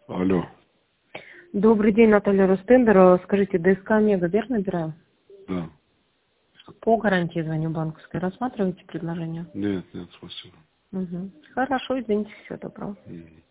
Алло. Добрый день, Наталья Рустендер. Скажите, ДСК Мега, верно набираю? Да. По гарантии звоню банковской. Рассматриваете предложение? Нет, спасибо. Угу. Хорошо, извините, всего доброго. Мгм.